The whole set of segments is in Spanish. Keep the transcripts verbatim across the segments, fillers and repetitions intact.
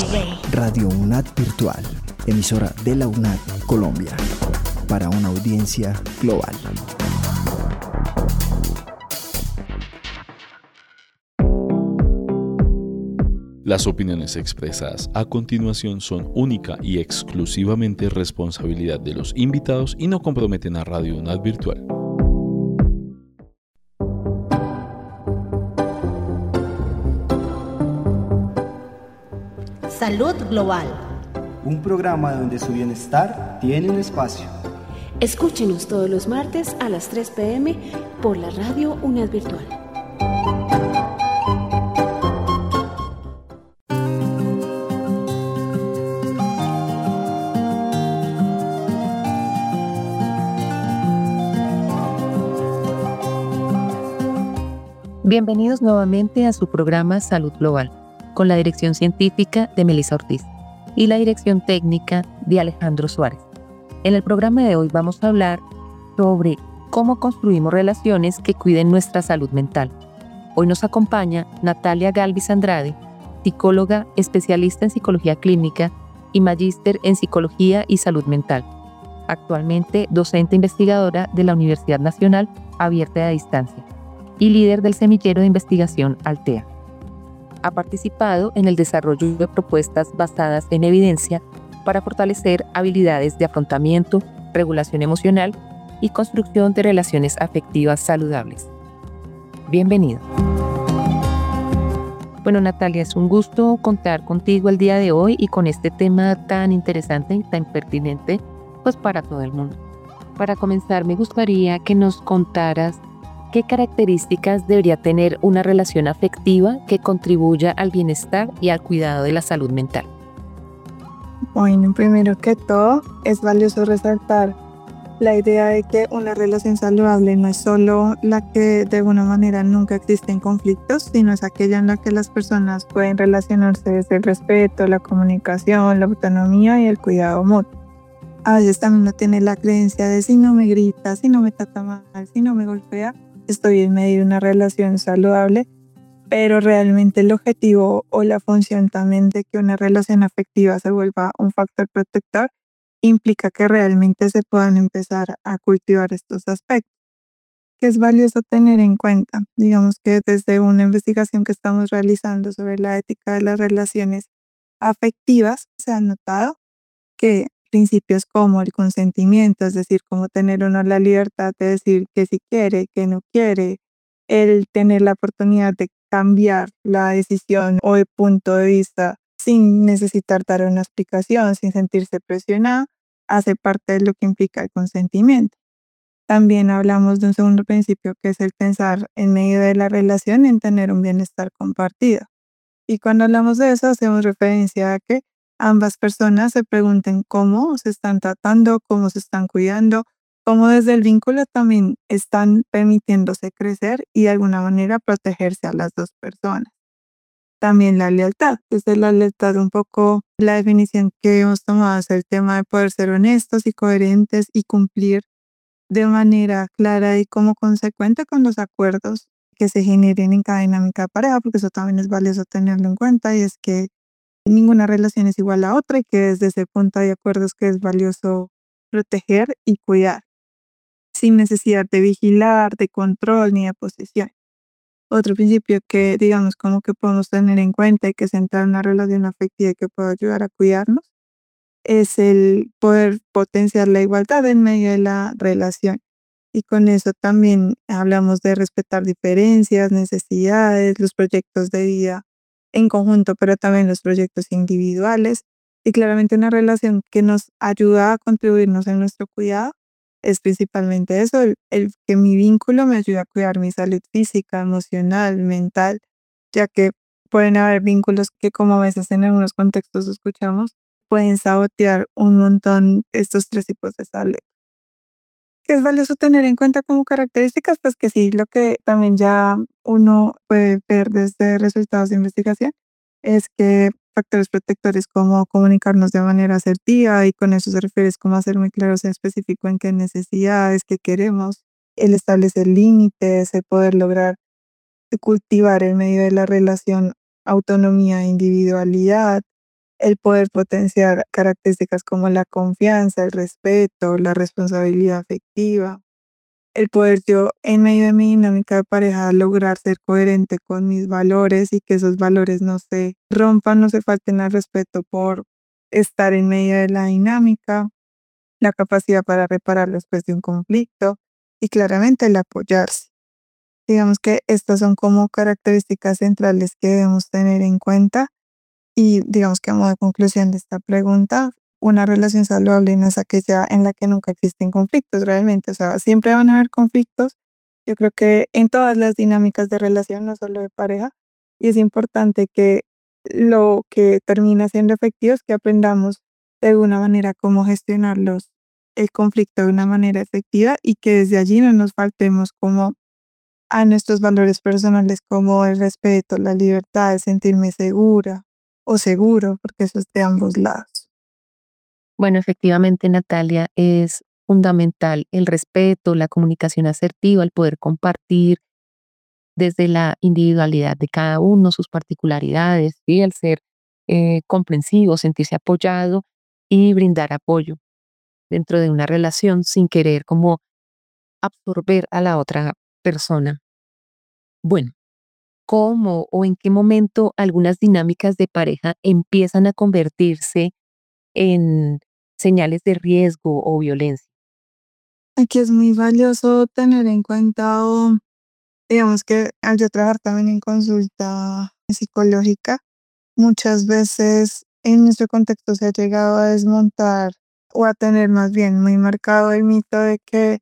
Radio UNAD Virtual, emisora de la UNAD Colombia, para una audiencia global. Las opiniones expresadas a continuación son única y exclusivamente responsabilidad de los invitados y no comprometen a Radio UNAD Virtual. Salud Global. Un programa donde su bienestar tiene un espacio. Escúchenos todos los martes a las tres p m por la Radio UNAD Virtual. Bienvenidos nuevamente a su programa Salud Global, con la dirección científica de Melissa Ortiz y la dirección técnica de Alejandro Suárez. En el programa de hoy vamos a hablar sobre cómo construimos relaciones que cuiden nuestra salud mental. Hoy nos acompaña Natalia Galvis Andrade, psicóloga, especialista en psicología clínica y magíster en psicología y salud mental. Actualmente docente investigadora de la Universidad Nacional Abierta y a Distancia y líder del semillero de investigación Altea. Ha participado en el desarrollo de propuestas basadas en evidencia para fortalecer habilidades de afrontamiento, regulación emocional y construcción de relaciones afectivas saludables. Bienvenido. Bueno, Natalia, es un gusto contar contigo el día de hoy y con este tema tan interesante y tan pertinente, pues para todo el mundo. Para comenzar, me gustaría que nos contaras ¿qué características debería tener una relación afectiva que contribuya al bienestar y al cuidado de la salud mental? Bueno, primero que todo, es valioso resaltar la idea de que una relación saludable no es solo la que de alguna manera nunca existen conflictos, sino es aquella en la que las personas pueden relacionarse desde el respeto, la comunicación, la autonomía y el cuidado mutuo. A veces también uno tiene la creencia de si no me grita, si no me trata mal, si no me golpea, estoy en medio de una relación saludable, pero realmente el objetivo o la función también de que una relación afectiva se vuelva un factor protector implica que realmente se puedan empezar a cultivar estos aspectos, que es valioso tener en cuenta. Digamos que desde una investigación que estamos realizando sobre la ética de las relaciones afectivas, se ha notado que principios como el consentimiento, es decir, como tener uno la libertad de decir que sí quiere, que no quiere, el tener la oportunidad de cambiar la decisión o el punto de vista sin necesitar dar una explicación, sin sentirse presionada, hace parte de lo que implica el consentimiento. También hablamos de un segundo principio que es el pensar en medio de la relación en tener un bienestar compartido. Y cuando hablamos de eso hacemos referencia a que ambas personas se pregunten cómo se están tratando, cómo se están cuidando, cómo desde el vínculo también están permitiéndose crecer y de alguna manera protegerse a las dos personas. También la lealtad. Desde la lealtad un poco la definición que hemos tomado es el tema de poder ser honestos y coherentes y cumplir de manera clara y como consecuente con los acuerdos que se generen en cada dinámica de pareja, porque eso también es valioso tenerlo en cuenta y es que ninguna relación es igual a otra y que desde ese punto hay acuerdos que es valioso proteger y cuidar, sin necesidad de vigilar, de control ni de posesión. Otro principio que digamos como que podemos tener en cuenta y que es entrar en una relación afectiva y que puede ayudar a cuidarnos es el poder potenciar la igualdad en medio de la relación. Y con eso también hablamos de respetar diferencias, necesidades, los proyectos de vida en conjunto, pero también los proyectos individuales. Y claramente una relación que nos ayuda a contribuirnos en nuestro cuidado es principalmente eso, el, el que mi vínculo me ayude a cuidar mi salud física, emocional, mental, ya que pueden haber vínculos que, como a veces en algunos contextos escuchamos, pueden sabotear un montón estos tres tipos de salud. ¿Qué es valioso tener en cuenta como características? Pues que sí, lo que también ya uno puede ver desde resultados de investigación es que factores protectores como comunicarnos de manera asertiva, y con eso se refiere como a ser muy claros en específico en qué necesidades, qué queremos, el establecer límites, el poder lograr cultivar en medio de la relación autonomía e individualidad, el poder potenciar características como la confianza, el respeto, la responsabilidad afectiva, el poder yo en medio de mi dinámica de pareja lograr ser coherente con mis valores y que esos valores no se rompan, no se falten al respeto por estar en medio de la dinámica, la capacidad para reparar después de un conflicto y claramente el apoyarse. Digamos que estas son como características centrales que debemos tener en cuenta y digamos que a modo de conclusión de esta pregunta, una relación saludable no es aquella en la que nunca existen conflictos realmente, o sea, siempre van a haber conflictos. Yo creo que en todas las dinámicas de relación, no solo de pareja, y es importante que lo que termina siendo efectivo es que aprendamos de alguna manera cómo gestionarlos, el conflicto de una manera efectiva y que desde allí no nos faltemos como a nuestros valores personales como el respeto, la libertad, el sentirme segura o seguro, porque eso es de ambos lados. Bueno, efectivamente, Natalia, es fundamental el respeto, la comunicación asertiva, el poder compartir desde la individualidad de cada uno, sus particularidades, ¿sí? El ser eh, comprensivo, sentirse apoyado y brindar apoyo dentro de una relación sin querer como absorber a la otra persona. Bueno, ¿cómo o en qué momento algunas dinámicas de pareja empiezan a convertirse en señales de riesgo o violencia? Aquí es muy valioso tener en cuenta, o digamos que al yo trabajar también en consulta psicológica, muchas veces en nuestro contexto se ha llegado a desmontar o a tener más bien muy marcado el mito de que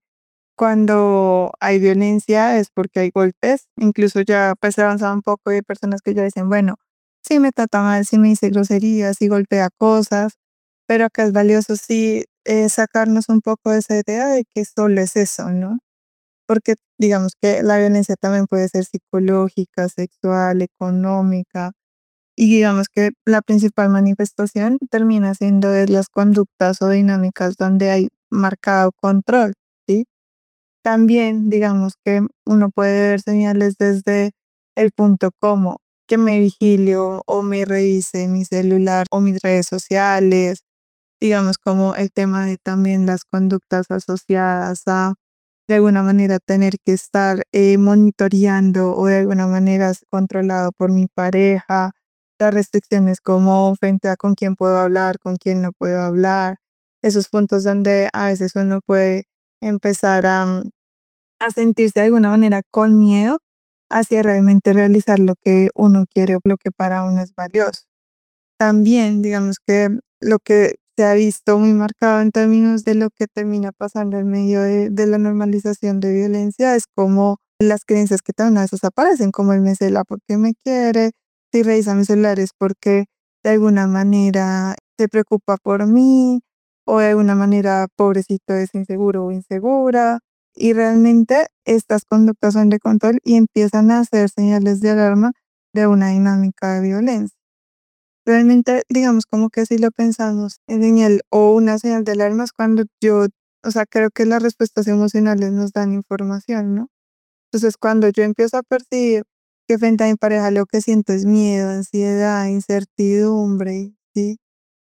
cuando hay violencia es porque hay golpes. Incluso ya pues se ha avanzado un poco y hay personas que ya dicen, bueno, si me trata mal, si me dice groserías, si golpea cosas, pero acá es valioso sí eh, sacarnos un poco de esa idea de que solo es eso, ¿no? Porque digamos que la violencia también puede ser psicológica, sexual, económica, y digamos que la principal manifestación termina siendo de las conductas o dinámicas donde hay marcado control, ¿sí? También digamos que uno puede ver señales desde el punto como que me vigilio o me revise mi celular o mis redes sociales, digamos como el tema de también las conductas asociadas a de alguna manera tener que estar eh, monitoreando o de alguna manera s- controlado por mi pareja, las restricciones como frente a con quién puedo hablar, con quién no puedo hablar, esos puntos donde a veces uno puede empezar a, mm, a sentirse de alguna manera con miedo hacia realmente realizar lo que uno quiere o lo que para uno es valioso. También, digamos que lo que se ha visto muy marcado en términos de lo que termina pasando en medio de, de la normalización de violencia es como las creencias que también a veces aparecen, como el me cela porque me quiere, si revisa mi celular es porque de alguna manera se preocupa por mí o de alguna manera pobrecito es inseguro o insegura. Y realmente estas conductas son de control y empiezan a ser señales de alarma de una dinámica de violencia. Realmente, digamos, como que si lo pensamos en señal o una señal de alarma es cuando yo, o sea, creo que las respuestas emocionales nos dan información, ¿no? Entonces, cuando yo empiezo a percibir que frente a mi pareja lo que siento es miedo, ansiedad, incertidumbre, ¿sí?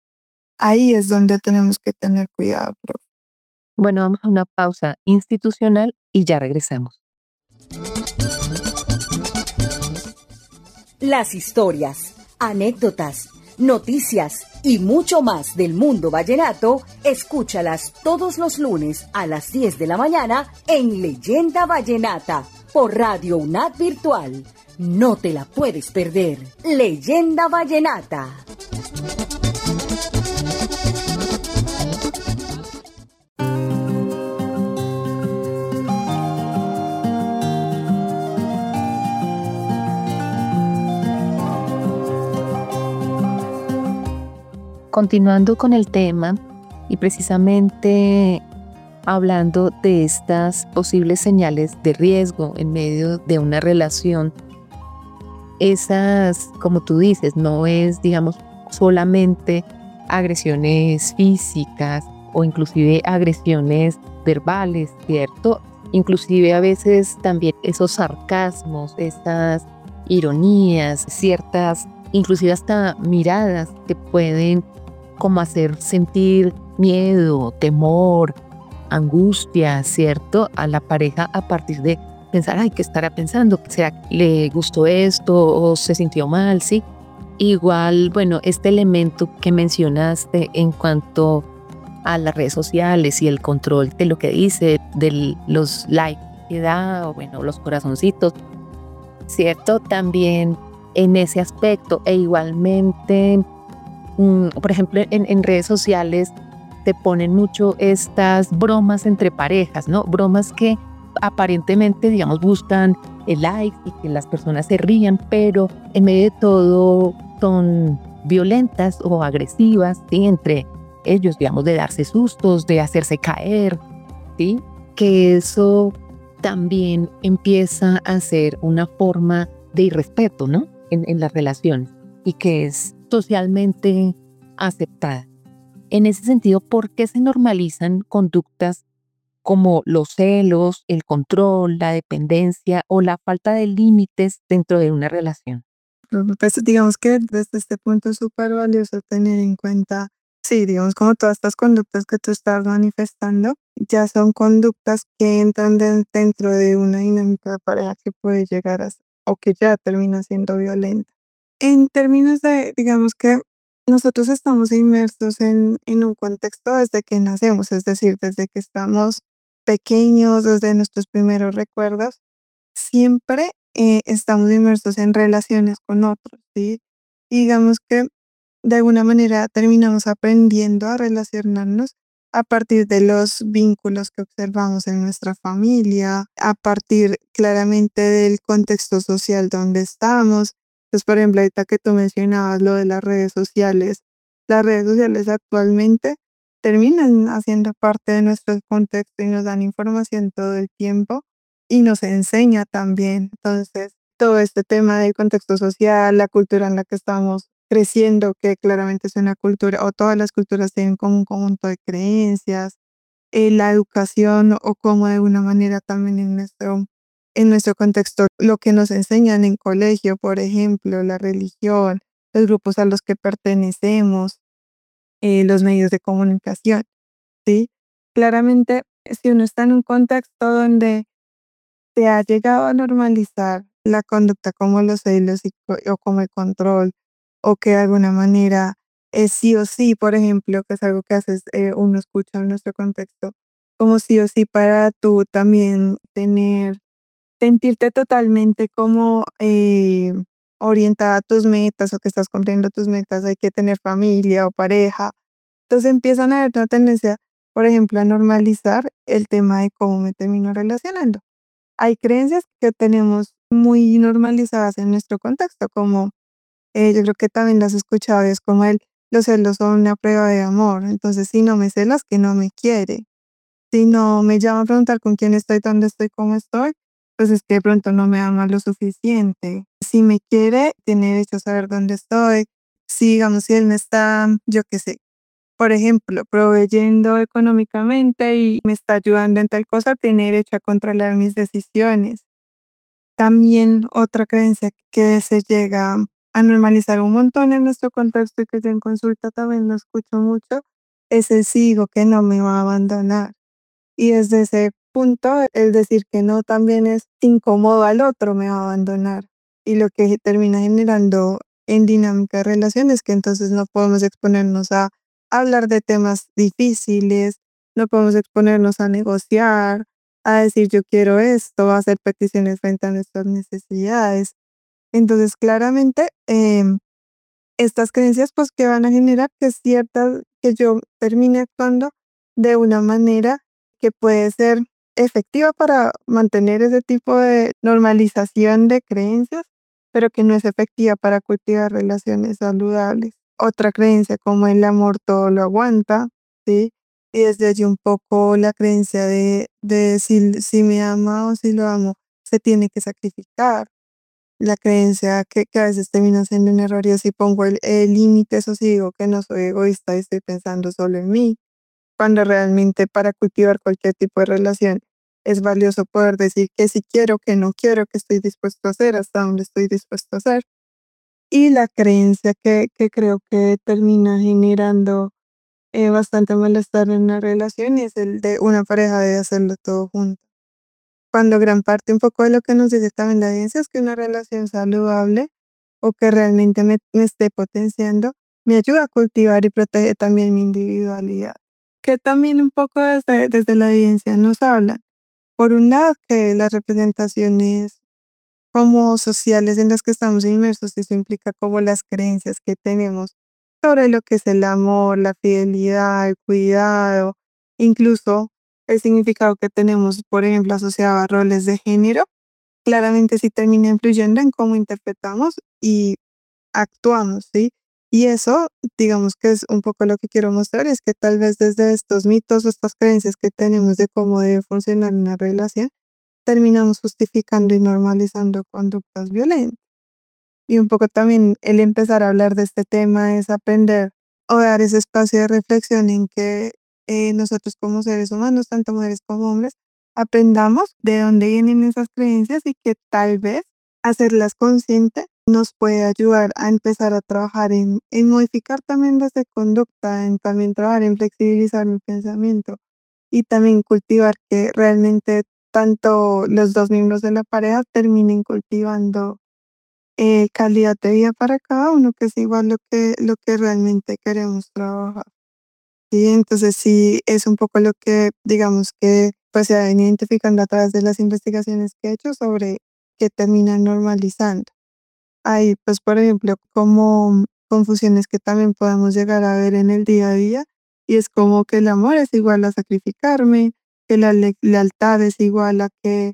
Ahí es donde tenemos que tener cuidado, profe. Bueno, vamos a una pausa institucional y ya regresamos. Las historias, anécdotas, noticias y mucho más del mundo vallenato, escúchalas todos los lunes a las diez de la mañana en Leyenda Vallenata por Radio UNAD Virtual. No te la puedes perder. Leyenda Vallenata. Continuando con el tema y precisamente hablando de estas posibles señales de riesgo en medio de una relación, esas, como tú dices, no es, digamos, solamente agresiones físicas o inclusive agresiones verbales, ¿cierto? Inclusive a veces también esos sarcasmos, estas ironías, ciertas inclusive hasta miradas que pueden como hacer sentir miedo, temor, angustia, ¿cierto? A la pareja a partir de pensar, ay, ¿qué estará pensando? ¿Será que le gustó esto o se sintió mal? ¿Sí? Igual, bueno, este elemento que mencionaste en cuanto a las redes sociales y el control de lo que dice, de los likes que da, o bueno, los corazoncitos, ¿cierto? También en ese aspecto, e igualmente, mmm, por ejemplo, en, en redes sociales te ponen mucho estas bromas entre parejas, ¿no? Bromas que aparentemente, digamos, buscan el like y que las personas se rían, pero en medio de todo son violentas o agresivas, ¿sí? Entre ellos, digamos, de darse sustos, de hacerse caer, ¿sí? Que eso también empieza a ser una forma de irrespeto, ¿no? En, en las relaciones, y que es socialmente aceptada. En ese sentido, ¿por qué se normalizan conductas como los celos, el control, la dependencia o la falta de límites dentro de una relación? Pues digamos que desde este punto es súper valioso tener en cuenta, sí, digamos como todas estas conductas que tú estás manifestando, ya son conductas que entran de- dentro de una dinámica de pareja que puede llegar a, o que ya termina siendo violenta. En términos de, digamos que nosotros estamos inmersos en, en un contexto desde que nacemos, es decir, desde que estamos pequeños, desde nuestros primeros recuerdos, siempre eh, estamos inmersos en relaciones con otros, ¿sí? Y digamos que de alguna manera terminamos aprendiendo a relacionarnos a partir de los vínculos que observamos en nuestra familia, a partir claramente del contexto social donde estamos. Entonces, por ejemplo, ahorita que tú mencionabas lo de las redes sociales, las redes sociales actualmente terminan haciendo parte de nuestro contexto y nos dan información todo el tiempo y nos enseña también. Entonces, todo este tema del contexto social, la cultura en la que estamos creciendo, que claramente es una cultura, o todas las culturas tienen como un conjunto de creencias, eh, la educación o como de alguna manera también en nuestro, en nuestro contexto, lo que nos enseñan en colegio, por ejemplo, la religión, los grupos a los que pertenecemos, eh, los medios de comunicación, ¿sí? Claramente, si uno está en un contexto donde se ha llegado a normalizar la conducta como los celos y co- o como el control, o que de alguna manera es sí o sí, por ejemplo, que es algo que haces, eh, uno escucha en nuestro contexto, como sí o sí para tú también tener, sentirte totalmente como eh, orientada a tus metas o que estás cumpliendo tus metas, hay que tener familia o pareja. Entonces empiezan a haber una tendencia, por ejemplo, a normalizar el tema de cómo me termino relacionando. Hay creencias que tenemos muy normalizadas en nuestro contexto, como eh, yo creo que también las has escuchado, es como el, los celos son una prueba de amor. Entonces, si no me celas, que no me quiere. Si no me llama a preguntar con quién estoy, dónde estoy, cómo estoy, pues es que de pronto no me ama lo suficiente. Si me quiere, tiene derecho a saber dónde estoy. Si, digamos, si él me está, yo qué sé, por ejemplo, proveyendo económicamente y me está ayudando en tal cosa, tiene derecho a controlar mis decisiones. También otra creencia que se llega a normalizar un montón en nuestro contexto y que yo en consulta también lo escucho mucho, es el sí digo que no me va a abandonar. Y desde ese punto, el decir que no también es incómodo al otro, me va a abandonar. Y lo que termina generando en dinámica de relaciones, que entonces no podemos exponernos a hablar de temas difíciles, no podemos exponernos a negociar, a decir yo quiero esto, a hacer peticiones frente a nuestras necesidades. Entonces, claramente, em, estas creencias pues que van a generar que ciertas, que yo termine actuando de una manera que puede ser efectiva para mantener ese tipo de normalización de creencias, pero que no es efectiva para cultivar relaciones saludables. Otra creencia como el amor todo lo aguanta, ¿sí? Y desde allí un poco la creencia de, de si, si me ama o si lo amo, se tiene que sacrificar, la creencia que, que a veces termina siendo un error y así pongo el el límite, eso sí digo que no soy egoísta y estoy pensando solo en mí, cuando realmente para cultivar cualquier tipo de relación es valioso poder decir que si quiero, que no quiero, que estoy dispuesto a hacer, hasta dónde estoy dispuesto a hacer. Y la creencia que, que creo que termina generando eh, bastante malestar en una relación es el de una pareja debe hacerlo todo junto. Cuando gran parte un poco de lo que nos dice también la evidencia es que una relación saludable o que realmente me, me esté potenciando me ayuda a cultivar y proteger también mi individualidad. Que también un poco desde, desde la evidencia nos hablan. Por un lado, que las representaciones como sociales en las que estamos inmersos, eso implica como las creencias que tenemos sobre lo que es el amor, la fidelidad, el cuidado, incluso el significado que tenemos, por ejemplo, asociado a roles de género, claramente sí termina influyendo en cómo interpretamos y actuamos, ¿sí? Y eso, digamos que es un poco lo que quiero mostrar, es que tal vez desde estos mitos o estas creencias que tenemos de cómo debe funcionar una relación, terminamos justificando y normalizando conductas violentas. Y un poco también el empezar a hablar de este tema es aprender o dar ese espacio de reflexión en que eh, nosotros como seres humanos, tanto mujeres como hombres, aprendamos de dónde vienen esas creencias y que tal vez hacerlas conscientes nos puede ayudar a empezar a trabajar en, en modificar también desde conducta, en también trabajar en flexibilizar mi pensamiento y también cultivar que realmente tanto los dos miembros de la pareja terminen cultivando eh, calidad de vida para cada uno, que es igual lo que, lo que realmente queremos trabajar. Sí, entonces sí, es un poco lo que digamos que pues se ha venido identificando a través de las investigaciones que he hecho sobre qué terminan normalizando. Hay, pues, por ejemplo, como confusiones que también podemos llegar a ver en el día a día, y es como que el amor es igual a sacrificarme, que la le- lealtad es igual a que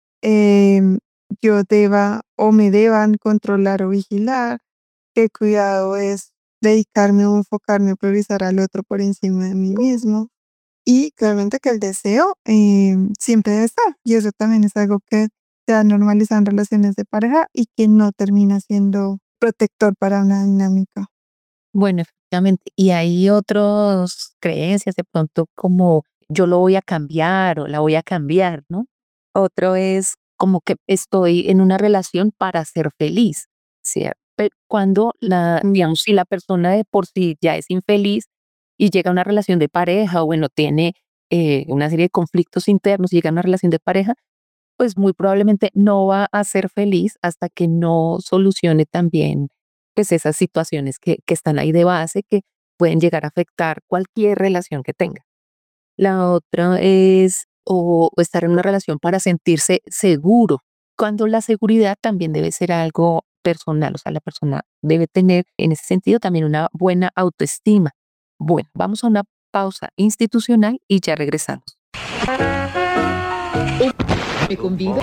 em, yo deba o me deban controlar o vigilar, que cuidado es dedicarme o enfocarme a priorizar al otro por encima de mí mismo. Y claramente que el deseo em, siempre debe estar. Y eso también es algo que se ha normalizado en relaciones de pareja y que no termina siendo protector para una dinámica. Bueno, efectivamente. Y hay otras creencias de pronto como yo lo voy a cambiar o la voy a cambiar, ¿no? Otro es como que estoy en una relación para ser feliz, ¿cierto? Pero cuando la, digamos, si la persona de por sí ya es infeliz y llega a una relación de pareja o bueno, tiene eh, una serie de conflictos internos y llega a una relación de pareja, pues muy probablemente no va a ser feliz hasta que no solucione también pues esas situaciones que, que están ahí de base que pueden llegar a afectar cualquier relación que tenga. La otra es o, o estar en una relación para sentirse seguro, cuando la seguridad también debe ser algo personal, o sea, la persona debe tener en ese sentido también una buena autoestima. Bueno, vamos a una pausa institucional y ya regresamos. Me convido.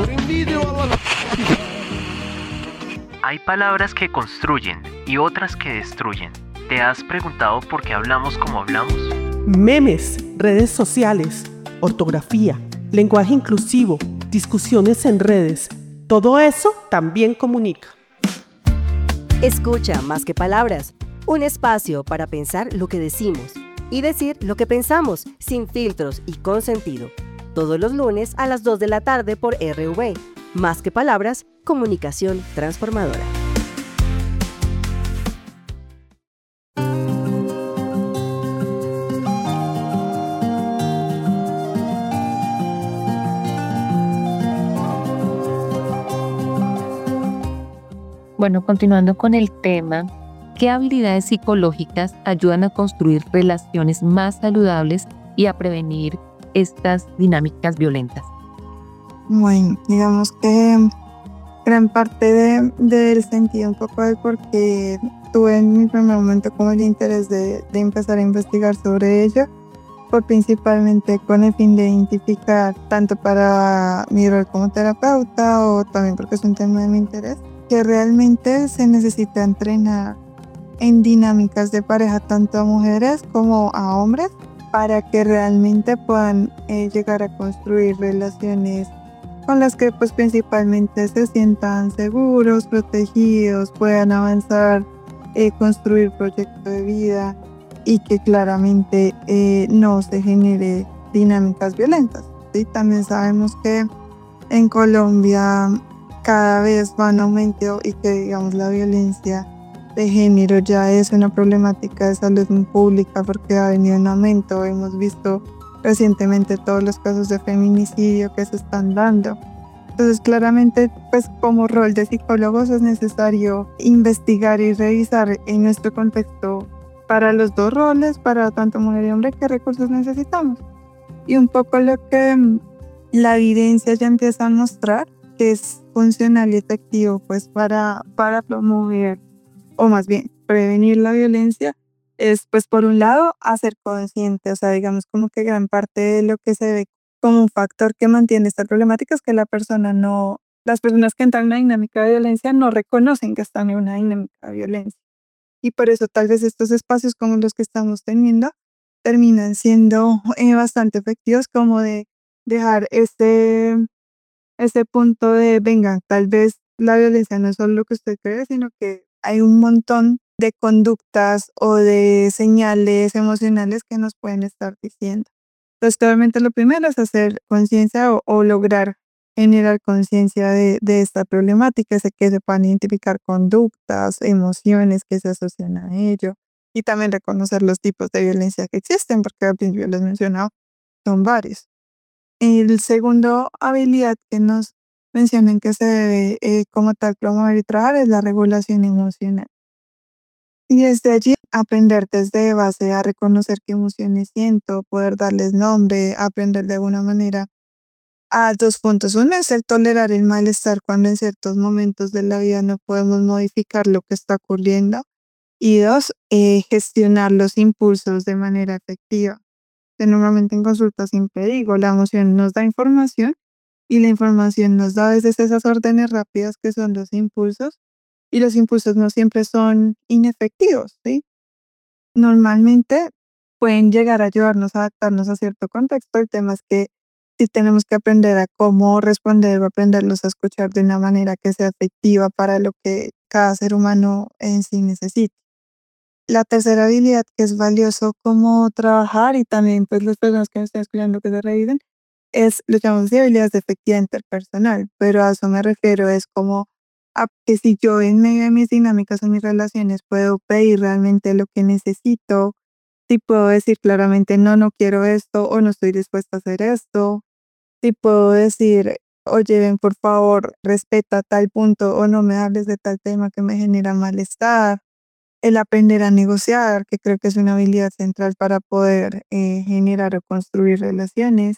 Hay palabras que construyen y otras que destruyen. ¿Te has preguntado por qué hablamos como hablamos? Memes, redes sociales, ortografía, lenguaje inclusivo, discusiones en redes. Todo eso también comunica. Escucha Más que Palabras, un espacio para pensar lo que decimos y decir lo que pensamos sin filtros y con sentido. Todos los lunes a las dos de la tarde por R V. Más que Palabras, comunicación transformadora. Bueno, continuando con el tema, ¿qué habilidades psicológicas ayudan a construir relaciones más saludables y a prevenir estas dinámicas violentas? Bueno, digamos que gran parte de, del sentido un poco de por qué tuve en mi primer momento como el interés de, de empezar a investigar sobre ello, fue principalmente con el fin de identificar, tanto para mi rol como terapeuta o también porque es un tema de mi interés, que realmente se necesita entrenar en dinámicas de pareja tanto a mujeres como a hombres para que realmente puedan eh, llegar a construir relaciones con las que pues principalmente se sientan seguros, protegidos, puedan avanzar, eh, construir proyectos de vida y que claramente eh, no se genere dinámicas violentas, ¿sí? También sabemos que en Colombia cada vez va en aumento y que, digamos, la violencia de género ya es una problemática de salud pública porque ha venido en aumento. Hemos visto recientemente todos los casos de feminicidio que se están dando. Entonces, claramente, pues como rol de psicólogos es necesario investigar y revisar en nuestro contexto para los dos roles, para tanto mujer y hombre, qué recursos necesitamos. Y un poco lo que la evidencia ya empieza a mostrar, que es funcional y efectivo pues para, para promover, o más bien prevenir la violencia, es pues por un lado hacer consciente, o sea, digamos como que gran parte de lo que se ve como un factor que mantiene esta problemática es que la persona no, las personas que entran en una dinámica de violencia no reconocen que están en una dinámica de violencia. Y por eso tal vez estos espacios como los que estamos teniendo terminan siendo eh, bastante efectivos, como de dejar ese, ese punto de, venga, tal vez la violencia no es solo lo que usted cree, sino que hay un montón de conductas o de señales emocionales que nos pueden estar diciendo. Entonces, claramente lo primero es hacer conciencia o, o lograr generar conciencia de, de esta problemática, de que se puedan identificar conductas, emociones que se asocian a ello y también reconocer los tipos de violencia que existen, porque al principio les he mencionado, son varios. El segundo habilidad que nos mencionan que se debe eh, como tal promover y trabajar es la regulación emocional. Y desde allí aprender desde base a reconocer qué emociones siento, poder darles nombre, aprender de alguna manera a dos puntos. Uno es el tolerar el malestar cuando en ciertos momentos de la vida no podemos modificar lo que está ocurriendo. Y dos, eh, gestionar los impulsos de manera efectiva. Que normalmente en consulta siempre digo, la emoción nos da información y la información nos da a veces esas órdenes rápidas que son los impulsos y los impulsos no siempre son inefectivos, ¿sí? Normalmente pueden llegar a ayudarnos a adaptarnos a cierto contexto. El tema es que sí tenemos que aprender a cómo responder o aprenderlos a escuchar de una manera que sea efectiva para lo que cada ser humano en sí necesita. La tercera habilidad que es valioso como trabajar y también pues las personas que me están escuchando que se revisen es lo llamamos de habilidades de efectividad interpersonal, pero a eso me refiero es como a que si yo en medio de mis dinámicas o mis relaciones puedo pedir realmente lo que necesito, si puedo decir claramente no, no quiero esto o no estoy dispuesta a hacer esto, si puedo decir oye, ven por favor, respeta tal punto o no me hables de tal tema que me genera malestar. El aprender a negociar, que creo que es una habilidad central para poder eh, generar o construir relaciones.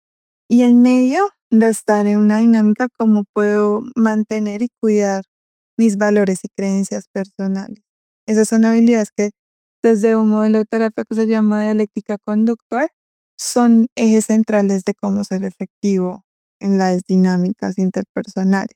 Y en medio de estar en una dinámica, cómo puedo mantener y cuidar mis valores y creencias personales. Esas son habilidades que desde un modelo de terapia que se llama dialéctica conductual son ejes centrales de cómo ser efectivo en las dinámicas interpersonales.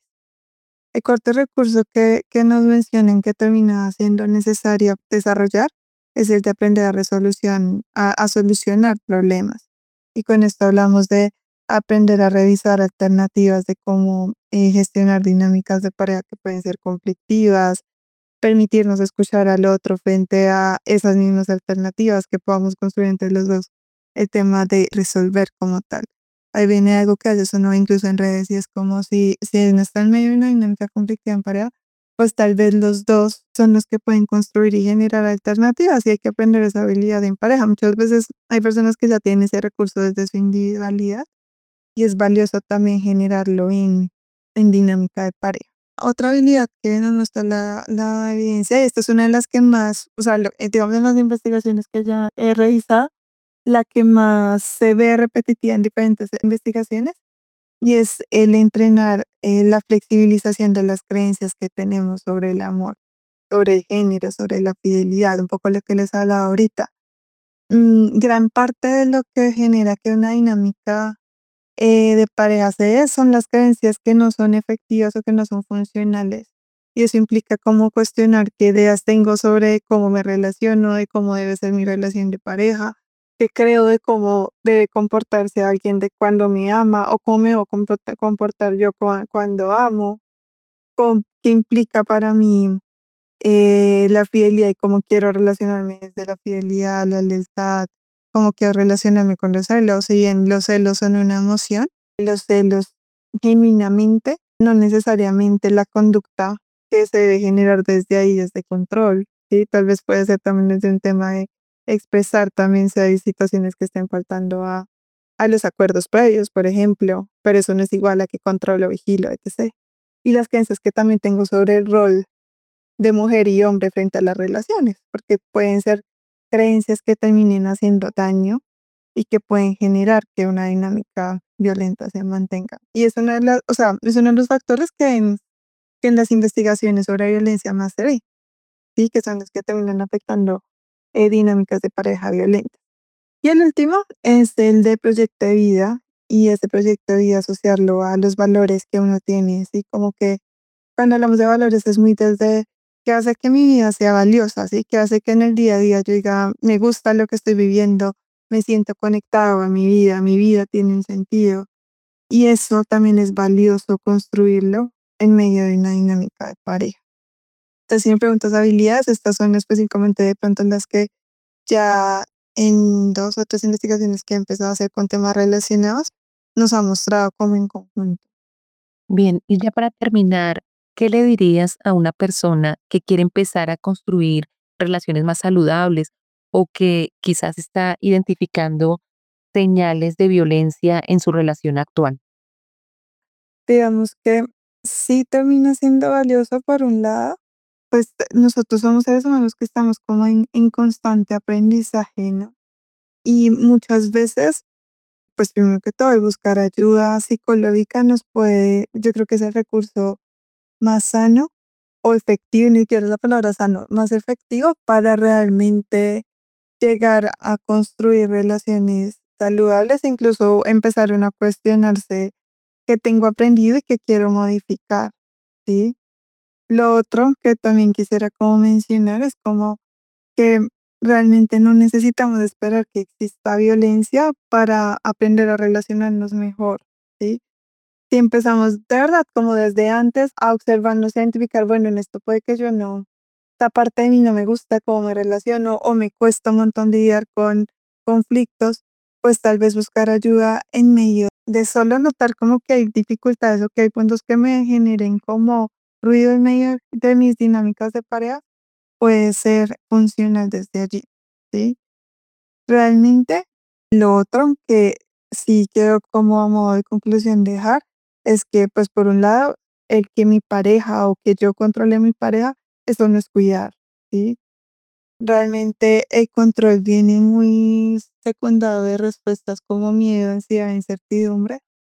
El cuarto recurso que, que nos mencionan que termina siendo necesario desarrollar es el de aprender a, resolución, a, a solucionar problemas. Y con esto hablamos de aprender a revisar alternativas de cómo eh, gestionar dinámicas de pareja que pueden ser conflictivas, permitirnos escuchar al otro frente a esas mismas alternativas que podamos construir entre los dos, el tema de resolver como tal. Ahí viene algo que a veces uno ve incluso en redes y es como si, si uno está en medio de una dinámica conflictiva en pareja, pues tal vez los dos son los que pueden construir y generar alternativas y hay que aprender esa habilidad en pareja. Muchas veces hay personas que ya tienen ese recurso desde su individualidad y es valioso también generarlo en, en dinámica de pareja. Otra habilidad que nos muestra la, la evidencia, y esta es una de las que más, o sea, lo, digamos en las investigaciones que ya he revisado, la que más se ve repetitiva en diferentes investigaciones, y es el entrenar eh, la flexibilización de las creencias que tenemos sobre el amor, sobre el género, sobre la fidelidad, un poco lo que les hablaba ahorita. Mm, gran parte de lo que genera que una dinámica eh, de pareja se dé son las creencias que no son efectivas o que no son funcionales. Y eso implica cómo cuestionar qué ideas tengo sobre cómo me relaciono, de cómo debe ser mi relación de pareja, qué creo de cómo debe comportarse alguien de cuando me ama o cómo me voy a comportar, comportar yo cu- cuando amo, con- qué implica para mí eh, la fidelidad y cómo quiero relacionarme desde la fidelidad, la lealtad, cómo quiero relacionarme con los celos. Si bien los celos son una emoción, los celos genuinamente no necesariamente la conducta que se debe generar desde ahí es de control, ¿sí? Tal vez puede ser también desde un tema de expresar también si hay situaciones que estén faltando a, a los acuerdos previos, por ejemplo, pero eso no es igual a que controlo, vigilo, etcétera. Y las creencias que también tengo sobre el rol de mujer y hombre frente a las relaciones, porque pueden ser creencias que terminen haciendo daño y que pueden generar que una dinámica violenta se mantenga. Y es una de las, o sea, es uno de los factores que en, que en las investigaciones sobre violencia más se ve, ¿sí? Que son los que terminan afectando eh, dinámicas de pareja violenta. Y el último es el de proyecto de vida, y ese proyecto de vida asociarlo a los valores que uno tiene, ¿sí? Como que cuando hablamos de valores es muy desde qué hace que mi vida sea valiosa, ¿sí? Que hace que en el día a día yo diga, me gusta lo que estoy viviendo, me siento conectado a mi vida, mi vida tiene un sentido. Y eso también es valioso construirlo en medio de una dinámica de pareja. Entonces, si me preguntas habilidades, estas son específicamente de pronto las que ya en dos o tres investigaciones que he empezado a hacer con temas relacionados, nos ha mostrado como en conjunto. Bien, y ya para terminar, ¿qué le dirías a una persona que quiere empezar a construir relaciones más saludables o que quizás está identificando señales de violencia en su relación actual? Digamos que sí termina siendo valioso por un lado, pues nosotros somos seres humanos que estamos como en, en constante aprendizaje, ¿no? Y muchas veces, pues primero que todo, el buscar ayuda psicológica nos puede, yo creo que es el recurso más sano o efectivo, ni siquiera es la palabra sano, más efectivo para realmente llegar a construir relaciones saludables, incluso empezar uno a cuestionarse qué tengo aprendido y qué quiero modificar, ¿sí? Lo otro que también quisiera como mencionar es como que realmente no necesitamos esperar que exista violencia para aprender a relacionarnos mejor, ¿sí? Si empezamos de verdad como desde antes a observarnos, a identificar, bueno, en esto puede que yo no, esta parte de mí no me gusta cómo me relaciono o me cuesta un montón lidiar con conflictos, pues tal vez buscar ayuda en medio de solo notar como que hay dificultades o que hay puntos que me generen como ruido en medio de mis dinámicas de pareja, puede ser funcional desde allí, ¿sí? Realmente, lo otro que sí quiero como a modo de conclusión dejar es que, pues por un lado, el que mi pareja o que yo controle a mi pareja, eso no es cuidar, ¿sí? Realmente el control viene muy secundado de respuestas como miedo, ansiedad, incertidumbre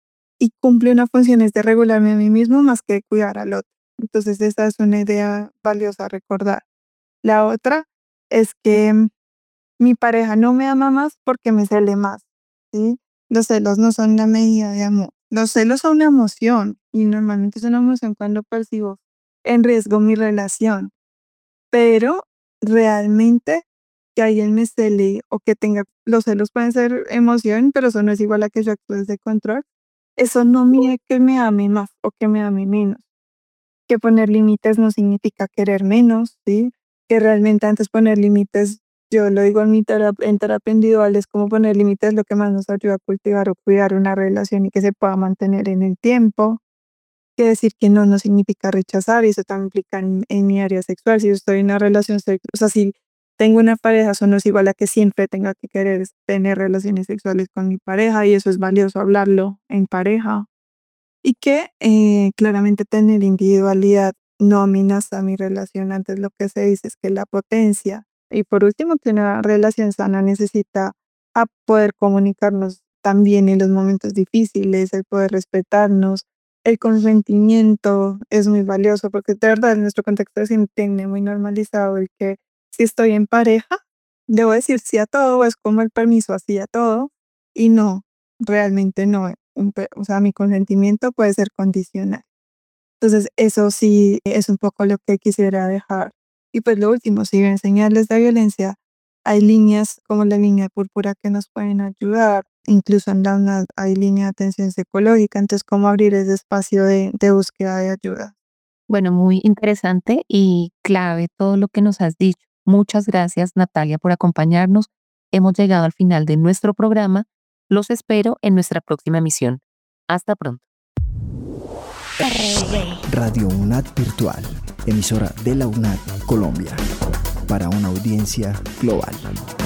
y cumple una función es de regularme a mí mismo más que de cuidar al otro. Entonces esa es una idea valiosa a recordar. La otra es que mm, mi pareja no me ama más porque me cele más, ¿sí? Los celos no son una medida de amor. Los celos son una emoción y normalmente es una emoción cuando percibo en riesgo mi relación, pero realmente que alguien me cele o que tenga, los celos pueden ser emoción, pero eso no es igual a que yo actúe desde control. Eso no mide que me ame más o que me ame menos. Que poner límites no significa querer menos, ¿sí? Que realmente antes poner límites, yo lo digo en mi terapia, en terapia individual, es como poner límites lo que más nos ayuda a cultivar o cuidar una relación y que se pueda mantener en el tiempo. Que decir que no no significa rechazar, y eso también implica en, en mi área sexual. Si yo estoy en una relación sexual, o sea, si tengo una pareja, eso no es igual a que siempre tenga que querer tener relaciones sexuales con mi pareja, y eso es valioso hablarlo en pareja. Y que eh, claramente tener individualidad no amenaza mi relación, antes lo que se dice es que la potencia. Y por último, que una relación sana necesita a poder comunicarnos también en los momentos difíciles, el poder respetarnos, el consentimiento es muy valioso, porque de verdad en nuestro contexto se entiende muy normalizado el que si estoy en pareja, debo decir sí a todo, es como el permiso así a todo, y no, realmente no. Un pe- o sea, mi consentimiento puede ser condicional. Entonces, eso sí es un poco lo que quisiera dejar. Y pues lo último, si ven señales de violencia, hay líneas como la línea púrpura que nos pueden ayudar. Incluso en la UNAD hay línea de atención psicológica. Entonces, ¿cómo abrir ese espacio de, de búsqueda de ayuda? Bueno, muy interesante y clave todo lo que nos has dicho. Muchas gracias, Natalia, por acompañarnos. Hemos llegado al final de nuestro programa. Los espero en nuestra próxima emisión. Hasta pronto. Radio UNAD Virtual, emisora de la UNAD Colombia, para una audiencia global.